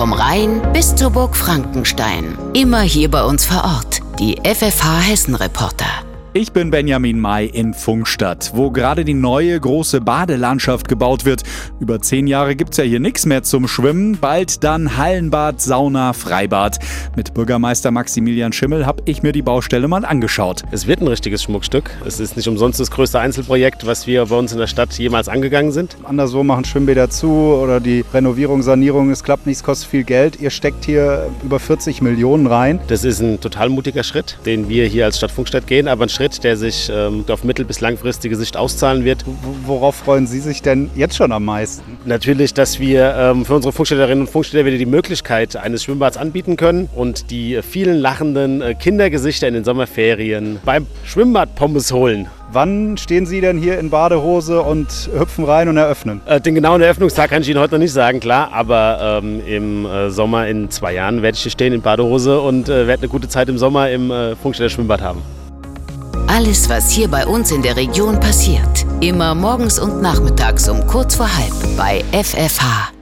Vom Rhein bis zur Burg Frankenstein. Immer hier bei uns vor Ort. Die FFH Hessen-Reporter. Ich bin Benjamin May in Pfungstadt, wo gerade die neue große Badelandschaft gebaut wird. Über 10 Jahre gibt's ja hier nichts mehr zum Schwimmen. Bald dann Hallenbad, Sauna, Freibad. Mit Bürgermeister Maximilian Schimmel habe ich mir die Baustelle mal angeschaut. Es wird ein richtiges Schmuckstück. Es ist nicht umsonst das größte Einzelprojekt, was wir bei uns in der Stadt jemals angegangen sind. Anderswo machen Schwimmbäder zu oder die Renovierung, Sanierung, es klappt nicht, es kostet viel Geld. Ihr steckt hier über 40 Millionen rein. Das ist ein total mutiger Schritt, den wir hier als Stadt Pfungstadt gehen, aber ein Schritt, der sich auf mittel- bis langfristige Sicht auszahlen wird. Worauf freuen Sie sich denn jetzt schon am meisten? Natürlich, dass wir für unsere Pfungstädterinnen und Pfungstädter wieder die Möglichkeit eines Schwimmbads anbieten können und die vielen lachenden Kindergesichter in den Sommerferien beim Schwimmbad Pommes holen. Wann stehen Sie denn hier in Badehose und hüpfen rein und eröffnen? Den genauen Eröffnungstag kann ich Ihnen heute noch nicht sagen, klar, aber im Sommer in 2 Jahren werde ich hier stehen in Badehose und werde eine gute Zeit im Sommer im Pfungstädter Schwimmbad haben. Alles, was hier bei uns in der Region passiert. Immer morgens und nachmittags um kurz vor halb bei FFH.